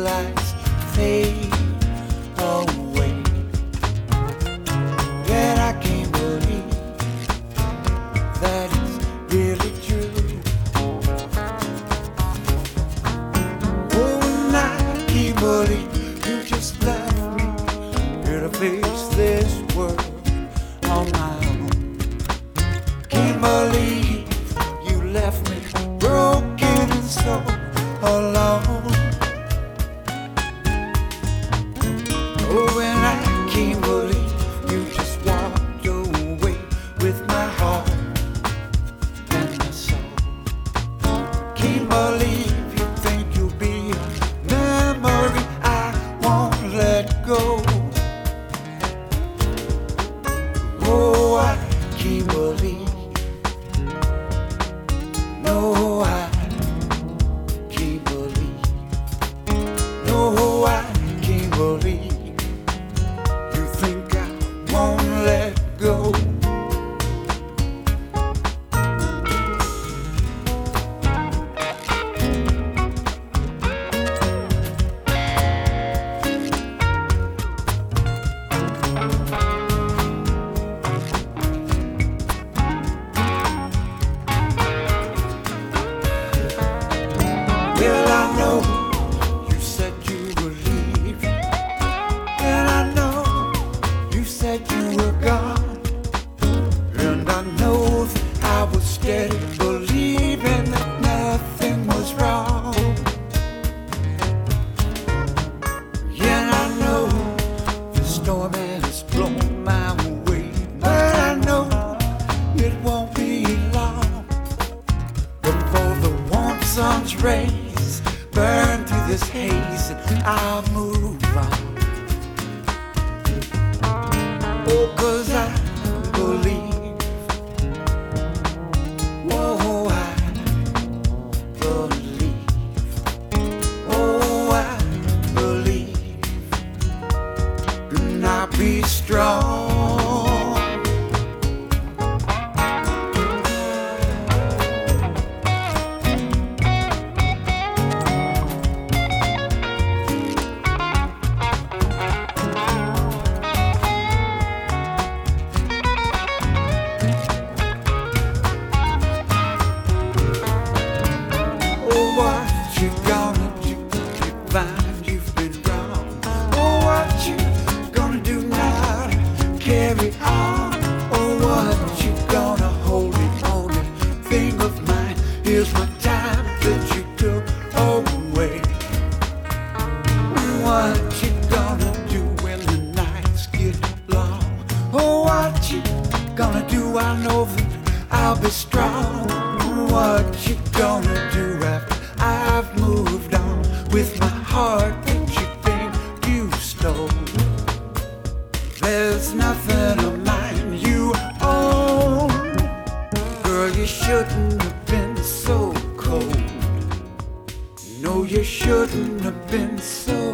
lights fade away. Yet I can't believe that it's really true. Oh, and I can't believe you just left me here to face this world on my own. Can't believe you left me broken and so alone. Oh, and I can't believe you just walked away with my heart and my soul. Can't believe you think you'll be a memory I won't let go. Oh, I can't believe. No, I can't believe. No, I can't believe you think I won't let go. Well, I know you said you were leaving, and I know you said you were gone, and I know that I was steady believing that nothing was wrong. Yeah, and I know the storm has blown my way, but I know it won't be long before the warm sun's rays burn through this haze and I'll move on. Oh, 'cause I believe. Oh, I believe. Oh, I believe. And I'll be strong. What you gonna do if you find you've been wrong? Oh, what you gonna do now to carry on? Oh, what you gonna hold it on and think of mine? Here's my time that you took away. What you gonna do when the nights get long? Oh, what you gonna do? I know that I'll be strong. What you gonna do after I've moved on with my heart that you think you stole? There's nothing of mine you own. Girl, you shouldn't have been so cold. No, you shouldn't have been so